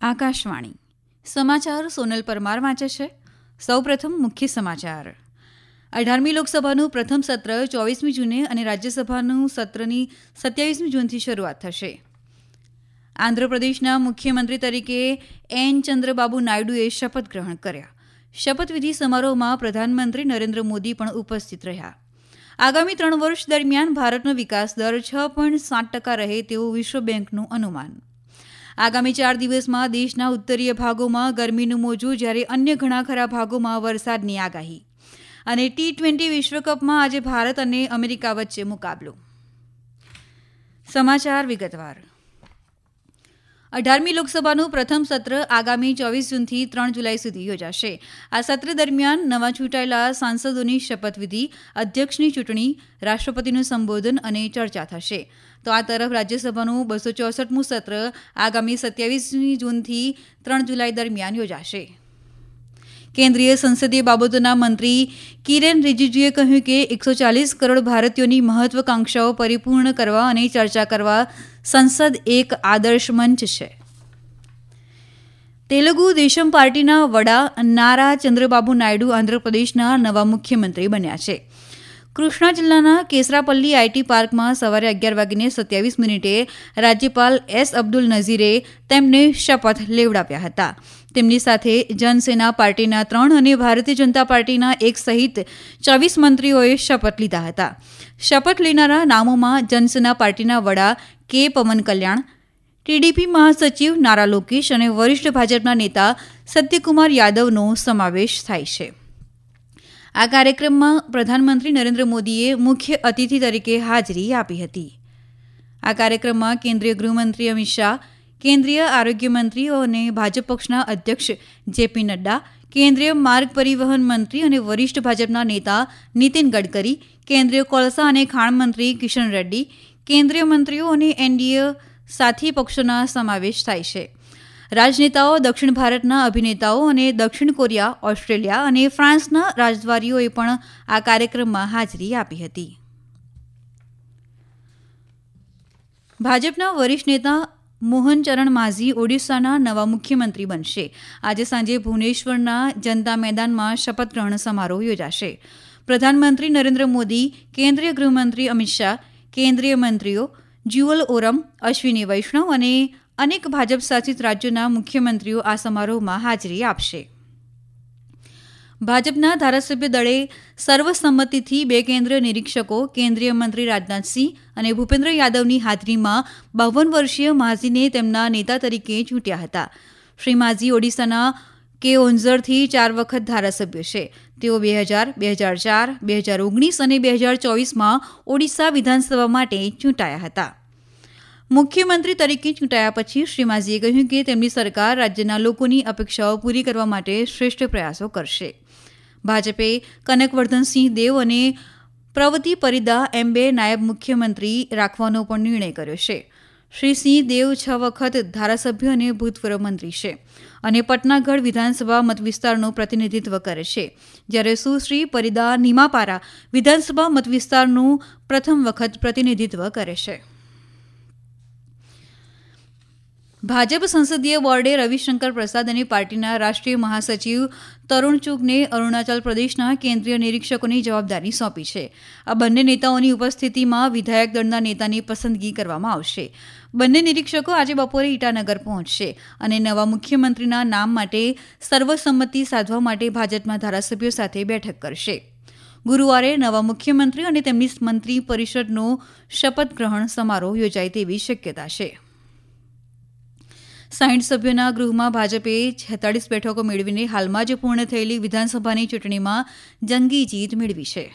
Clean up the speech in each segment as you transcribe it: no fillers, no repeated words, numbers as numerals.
આકાશવાણી સમાચાર સોનલ પરમાર વાંચે છે. સૌપ્રથમ મુખ્ય સમાચાર. 18મી લોકસભાનું પ્રથમ સત્ર 24મી જૂને અને રાજ્યસભાનું સત્રની 27મી જૂનથી શરૂઆત થશે. આંધ્રપ્રદેશના મુખ્યમંત્રી તરીકે એન ચંદ્રબાબુ નાયડુએ શપથ ગ્રહણ કર્યા. શપથવિધિ સમારોહમાં પ્રધાનમંત્રી નરેન્દ્ર મોદી પણ ઉપસ્થિત રહ્યા. આગામી 3 વર્ષ દરમિયાન ભારતનો વિકાસ દર 6.7% રહે તેવું વિશ્વ બેંકનું અનુમાન. આગામી 4 દિવસમાં દેશના ઉત્તરીય ભાગોમાં ગરમીનું મોજું, જ્યારે અન્ય ઘણા ખરા ભાગોમાં વરસાદની આગાહી. અને T20 વિશ્વકપમાં આજે ભારત અને અમેરિકા વચ્ચે મુકાબલો. સમાચાર વિગતવાર. 18મી લોકસભાનું પ્રથમ સત્ર આગામી 24 જૂનથી 3 જુલાઈ સુધી યોજાશે. આ સત્ર દરમિયાન નવા ચૂંટાયેલા સાંસદોની શપથવિધિ, અધ્યક્ષની ચૂંટણી, રાષ્ટ્રપતિનું સંબોધન અને ચર્ચા થશે. તો આ તરફ રાજ્યસભાનું 264મું સત્ર આગામી 27મી જૂનથી 3 જુલાઈ દરમિયાન યોજાશે. કેન્દ્રીય સંસદીય બાબતોના મંત્રી કિરેન રિજિજુએ કહ્યું કે 140 કરોડ ભારતીયોની મહત્વાકાંક્ષાઓ પરિપૂર્ણ કરવા અને ચર્ચા કરવા સંસદ એક આદર્શ મંચ છે. તેલુગુ દેશમ પાર્ટીના વડા નારા ચંદ્રબાબુ નાયડુ આંધ્રપ્રદેશના નવા મુખ્યમંત્રી બન્યા છે. કૃષ્ણા જિલ્લાના કેસરાપલ્લી આઈટી પાર્કમાં સવારે 11:27 રાજ્યપાલ એસ અબ્દુલ નઝીરે તેમને શપથ લેવડાવ્યા હતા. તેમની સાથે જનસેના પાર્ટીના 3 અને ભારતીય જનતા પાર્ટીના 1 સહિત 24 મંત્રીઓએ શપથ લીધા હતા. શપથ લેનારા નામોમાં જનસેના પાર્ટીના વડા કે પવન કલ્યાણ, ટીડીપી મહાસચિવ નારા લોકેશ અને વરિષ્ઠ ભાજપના નેતા સત્યકુમાર યાદવનો સમાવેશ થાય છે. આ કાર્યક્રમમાં પ્રધાનમંત્રી નરેન્દ્ર મોદીએ મુખ્ય અતિથિ તરીકે હાજરી આપી હતી. આ કાર્યક્રમમાં કેન્દ્રીય ગૃહમંત્રી અમિત શાહ, કેન્દ્રીય આરોગ્ય મંત્રી અને ભાજપ પક્ષના અધ્યક્ષ જેપી નડ્ડા, કેન્દ્રીય માર્ગ પરિવહન મંત્રી અને વરિષ્ઠ ભાજપના નેતા નીતિન ગડકરી, કેન્દ્રીય કોલસા અને ખાણ મંત્રી કિશન રેડ્ડી, કેન્દ્રીય મંત્રીઓ અને એનડીએ સાથી પક્ષોના સમાવેશ થાય છે. રાજનેતાઓ, દક્ષિણ ભારતના અભિનેતાઓ અને દક્ષિણ કોરિયા, ઓસ્ટ્રેલિયા અને ફ્રાન્સના રાજદ્વારીઓએ પણ આ કાર્યક્રમમાં હાજરી આપી હતી. ભાજપના વરિષ્ઠ નેતા મોહન ચરણ માઝી ઓડિશાના નવા મુખ્યમંત્રી બનશે. આજે સાંજે ભુવનેશ્વરના જનતા મેદાનમાં શપથ ગ્રહણ સમારોહ યોજાશે. પ્રધાનમંત્રી નરેન્દ્ર મોદી, કેન્દ્રીય ગૃહમંત્રી અમિત શાહ, કેન્દ્રીય મંત્રીઓ જ્યુઅલ ઓરમ, અશ્વિની વૈષ્ણવ અને અનેક ભાજપ શાસિત રાજ્યોના મુખ્યમંત્રીઓ આ સમારોહમાં હાજરી આપશે. ભાજપના ધારાસભ્ય દળે સર્વસંમતિથી 2 કેન્દ્રીય નિરીક્ષકો, કેન્દ્રીય મંત્રી રાજનાથસિંહ અને ભૂપેન્દ્ર યાદવની હાજરીમાં 52 વર્ષીય માઝીને તેમના નેતા તરીકે ચૂંટ્યા હતા. શ્રી માઝી ઓડિશાના કેઓન્ઝરથી 4 વખત ધારાસભ્ય છે. તેઓ 2000, 2004, 2019 અને 2024માં ઓડિશા વિધાનસભા માટે ચૂંટાયા હતા. મુખ્યમંત્રી તરીકે ચૂંટાયા પછી શ્રી માઝીએ કહ્યું કે તેમની સરકાર રાજ્યના લોકોની અપેક્ષાઓ પૂરી કરવા માટે શ્રેષ્ઠ પ્રયાસો કરશે. ભાજપે કનકવર્ધનસિંહ દેવ અને પ્રવતી પરિદા એમ 2 નાયબ મુખ્યમંત્રી રાખવાનો પણ નિર્ણય કર્યો છે. શ્રી સિંહ દેવ 6 વખત ધારાસભ્ય અને ભૂતપૂર્વ મંત્રી છે અને પટનાગઢ વિધાનસભા મતવિસ્તારનું પ્રતિનિધિત્વ કરે છે, જ્યારે સુશ્રી પરિદા નીમાપારા વિધાનસભા મતવિસ્તારનું પ્રથમ વખત પ્રતિનિધિત્વ કરે છે. ભાજપ સંસદીય બોર્ડે રવિશંકર પ્રસાદ અને પાર્ટીના રાષ્ટ્રીય મહાસચિવ તરુણ ચુગને અરુણાચલ પ્રદેશના કેન્દ્રીય નિરીક્ષકોની જવાબદારી સોંપી છે. આ બંને નેતાઓની ઉપસ્થિતિમાં વિધાયક દળના નેતાની પસંદગી કરવામાં આવશે. બંને નિરીક્ષકો આજે બપોરે ઈટાનગર પહોંચશે અને નવા મુખ્યમંત્રીના નામ માટે સર્વસંમતિ સાધવા માટે ભાજપના ધારાસભ્યો સાથે બેઠક કરશે. ગુરુવારે નવા મુખ્યમંત્રી અને તેમની મંત્રી પરિષદનો શપથ ગ્રહણ સમારોહ યોજાય તેવી શક્યતા છે. 60 સભ્યોના ગૃહમાં ભાજપે 46 બેઠકો મેળવીને હાલમાં જ પૂર્ણ થયેલી વિધાનસભાની ચૂંટણીમાં જંગી જીત મેળવી છે.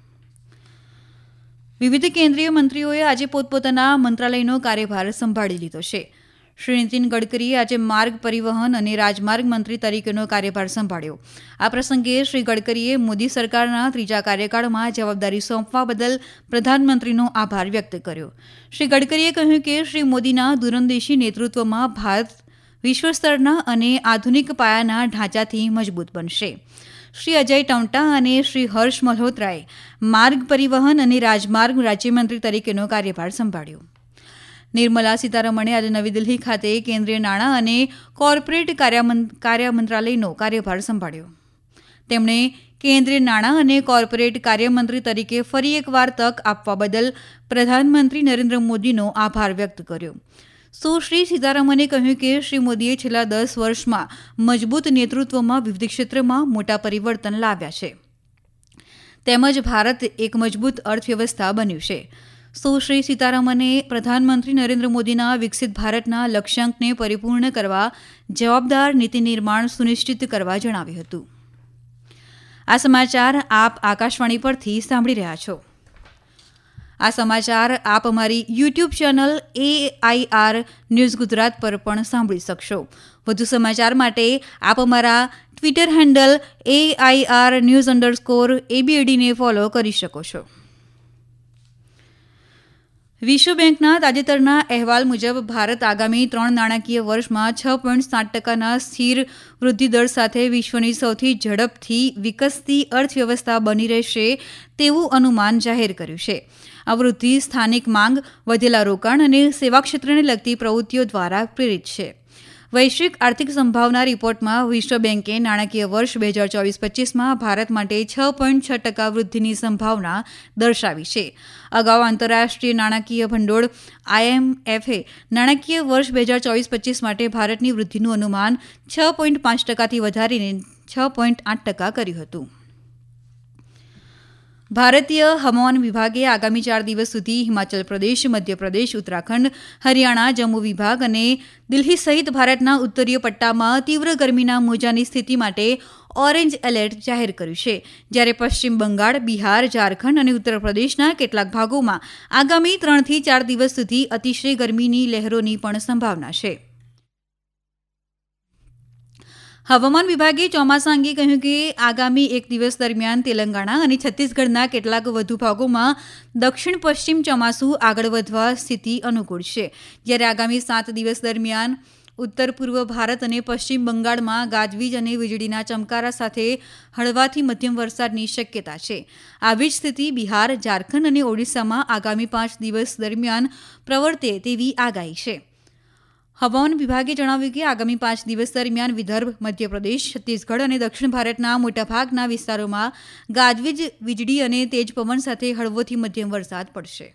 વિવિધ કેન્દ્રીય મંત્રીઓએ આજે પોતપોતાના મંત્રાલયનો કાર્યભાર સંભાળી લીધો છે. શ્રી નીતિન ગડકરીએ આજે માર્ગ પરિવહન અને રાજમાર્ગ મંત્રી તરીકેનો કાર્યભાર સંભાળ્યો. આ પ્રસંગે શ્રી ગડકરીએ મોદી સરકારના 3જા કાર્યકાળમાં જવાબદારી સોંપવા બદલ પ્રધાનમંત્રીનો આભાર વ્યક્ત કર્યો. શ્રી ગડકરીએ કહ્યું કે શ્રી મોદીના દૂરંદેશી નેતૃત્વમાં ભારત વિશ્વસ્તરના અને આધુનિક પાયાના ઢાંચાથી મજબૂત બનશે. શ્રી અજય ટઉટા અને શ્રી હર્ષ મલ્હોત્રાએ માર્ગ પરિવહન અને રાજમાર્ગ રાજ્યમંત્રી તરીકેનો કાર્યભાર સંભાળ્યો. નિર્મલા સીતારમણે આજે નવી દિલ્હી ખાતે કેન્દ્રીય નાણાં અને કોર્પોરેટ કાર્ય મંત્રાલયનો કાર્યભાર સંભાળ્યો. તેમણે કેન્દ્રીય નાણાં અને કોર્પોરેટ કાર્યમંત્રી તરીકે ફરી એકવાર તક આપવા બદલ પ્રધાનમંત્રી નરેન્દ્ર મોદીનો આભાર વ્યક્ત કર્યો. સુશ્રી સીતારમણે કહ્યું કે શ્રી મોદીએ છેલ્લા 10 વર્ષમાં મજબૂત નેતૃત્વમાં વિવિધ ક્ષેત્રમાં મોટા પરિવર્તન લાવ્યા છે તેમજ ભારત એક મજબૂત અર્થવ્યવસ્થા બન્યું છે. સુશ્રી સીતારમણે પ્રધાનમંત્રી નરેન્દ્ર મોદીના વિકસિત ભારતના લક્ષ્યાંકને પરિપૂર્ણ કરવા જવાબદાર નીતિ નિર્માણ સુનિશ્ચિત કરવા જણાવ્યું હતું. આ સમાચાર આપ આકાશવાણી પરથી સાંભળી રહ્યા છો. આ સમાચાર આપ અમારી YouTube channel AIR news Gujarat પર પણ સાંભળી શકશો. વધુ સમાચાર માટે આપ અમારા ટ્વિટર હેન્ડલ AIR_ABAD ને ફોલો કરી શકો છો. વિશ્વ બેંકના તાજેતરના અહેવાલ મુજબ ભારત આગામી 3 નાણાકીય વર્ષમાં 6.7%ના સ્થિર વૃદ્ધિદર સાથે વિશ્વની સૌથી ઝડપથી વિકસતી અર્થવ્યવસ્થા બની રહેશે તેવું અનુમાન જાહેર કર્યું છે. આ વૃદ્ધિ સ્થાનિક માંગ, વધેલા રોકાણ અને સેવા ક્ષેત્રને લગતી પ્રવૃત્તિઓ દ્વારા પ્રેરિત છે. વૈશ્વિક આર્થિક સંભાવના રિપોર્ટમાં વિશ્વ બેંકે નાણાકીય વર્ષ 2024-25માં ભારત માટે 6.6% વૃદ્ધિની સંભાવના દર્શાવી છે. અગાઉ આંતરરાષ્ટ્રીય નાણાકીય ભંડોળ IMFએ નાણાકીય વર્ષ 2024-25 માટે ભારતની વૃદ્ધિનું અનુમાન 6.5%થી વધારીને 6.8% કર્યું હતું. ભારતીય હવામાન વિભાગે આગામી 4 દિવસ સુધી હિમાચલ પ્રદેશ, મધ્યપ્રદેશ, ઉત્તરાખંડ, હરિયાણા, જમ્મુ વિભાગ અને દિલ્હી સહિત ભારતના ઉત્તરીય પટ્ટામાં તીવ્ર ગરમીના મોજાની સ્થિતિ માટે ઓરેન્જ એલર્ટ જાહેર કર્યું છે. જ્યારે પશ્ચિમ બંગાળ, બિહાર, ઝારખંડ અને ઉત્તર પ્રદેશના કેટલાક ભાગોમાં આગામી 3 થી 4 દિવસ સુધી અતિશય ગરમીની લહેરોની પણ સંભાવના છે. હવામાન વિભાગે ચોમાસા અંગે કહ્યું કે આગામી 1 દિવસ દરમિયાન તેલંગાણા અને છત્તીસગઢના કેટલાક વધુ ભાગોમાં દક્ષિણ પશ્ચિમ ચોમાસું આગળ વધવા સ્થિતિ અનુકૂળ છે. જ્યારે આગામી 7 દિવસ દરમિયાન ઉત્તર પૂર્વ ભારત અને પશ્ચિમ બંગાળમાં ગાજવીજ અને વીજળીના ચમકારા સાથે હળવાથી મધ્યમ વરસાદની શક્યતા છે. આવી જ સ્થિતિ બિહાર, ઝારખંડ અને ઓડિશામાં આગામી 5 દિવસ દરમિયાન પ્રવર્તે તેવી આગાહી છે. હવામાન વિભાગે જણાવ્યું કે આગામી 5 દિવસ દરમિયાન વિદર્ભ, મધ્યપ્રદેશ, છત્તીસગઢ અને દક્ષિણ ભારતના મોટાભાગના વિસ્તારોમાં ગાજવીજ, વીજળી અને તેજ પવન સાથે હળવોથી મધ્યમ વરસાદ પડશે.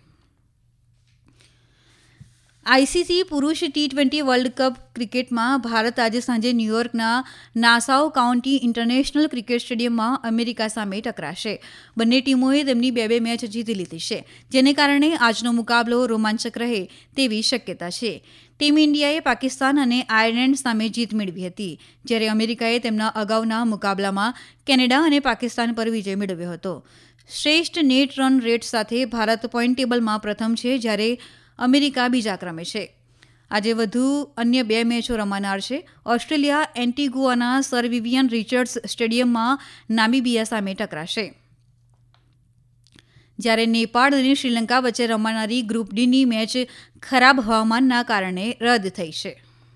ICC પુરુષ T20 વર્લ્ડ કપ ક્રિકેટમાં ભારત આજે સાંજે ન્યૂયોર્કના નાસાઉ કાઉન્ટી ઇન્ટરનેશનલ ક્રિકેટ સ્ટેડિયમમાં અમેરિકા સામે ટકરાશે. બંને ટીમોએ તેમની 2 મેચ જીતી લીધી છે, જેને કારણે આજનો મુકાબલો રોમાંચક રહે તેવી શક્યતા છે. ટીમ ઇન્ડિયાએ પાકિસ્તાન અને આયર્લેન્ડ સામે જીત મેળવી હતી, જ્યારે અમેરિકાએ તેમના અગાઉના મુકાબલામાં કેનેડા અને પાકિસ્તાન પર વિજય મેળવ્યો હતો. શ્રેષ્ઠ નેટ રન રેટ સાથે ભારત પોઈન્ટ ટેબલમાં પ્રથમ છે, જ્યારે અમેરિકા બીજા ક્રમે છે. આજે વધુ અન્ય 2 મેચો રમાનાર છે. ઓસ્ટ્રેલિયા એન્ટીગુઆના સર વિવિયન રિચર્ડ્સ સ્ટેડિયમમાં નામીબિયા સામે ટકરાશે, જ્યારે નેપાળ અને શ્રીલંકા વચ્ચે રમાનારી ગ્રુપ ડીની મેચ ખરાબ હવામાનના કારણે રદ થઈ છે.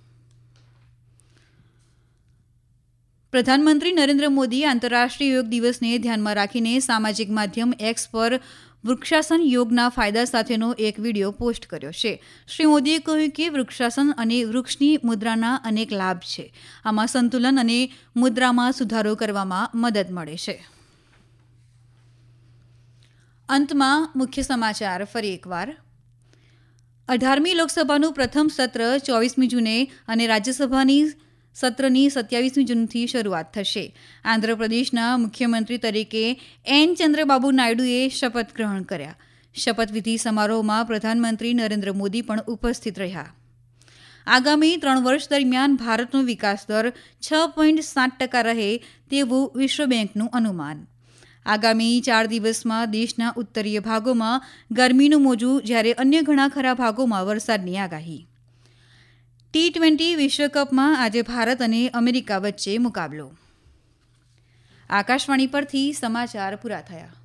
પ્રધાનમંત્રી નરેન્દ્ર મોદીએ આંતરરાષ્ટ્રીય યોગ દિવસને ધ્યાનમાં રાખીને સામાજિક માધ્યમ એક્સ પર વૃક્ષાસન યોગના ફાયદા સાથેનો એક વિડીયો પોસ્ટ કર્યો છે. શ્રી મોદીએ કહ્યું કે વૃક્ષાસન અને વૃક્ષની મુદ્રાના અનેક લાભ છે. આમાં સંતુલન અને મુદ્રામાં સુધારો કરવામાં મદદ મળે છે. અંતમાં મુખ્ય સમાચાર ફરી એકવાર. 18મી લોકસભાનું પ્રથમ સત્ર 24મી જૂને અને રાજ્યસભાની સત્રની 27મી જૂનથી શરૂઆત થશે. આંધ્રપ્રદેશના મુખ્યમંત્રી તરીકે એન ચંદ્રબાબુ નાયડુએ શપથ ગ્રહણ કર્યા. શપથવિધિ સમારોહમાં પ્રધાનમંત્રી નરેન્દ્ર મોદી પણ ઉપસ્થિત રહ્યા. આગામી 3 વર્ષ દરમિયાન ભારતનો વિકાસ દર 6.7% રહે તેવું વિશ્વ બેંકનું અનુમાન. આગામી 4 દિવસમાં દેશના ઉત્તરીય ભાગોમાં ગરમીનું મોજું, જ્યારે અન્ય ઘણા ખરા ભાગોમાં વરસાદની આગાહી. T20 વિશ્વકપમાં આજે ભારત અને અમેરિકા વચ્ચે મુકાબલો. આકાશવાણી પરથી સમાચાર પૂરા થયા.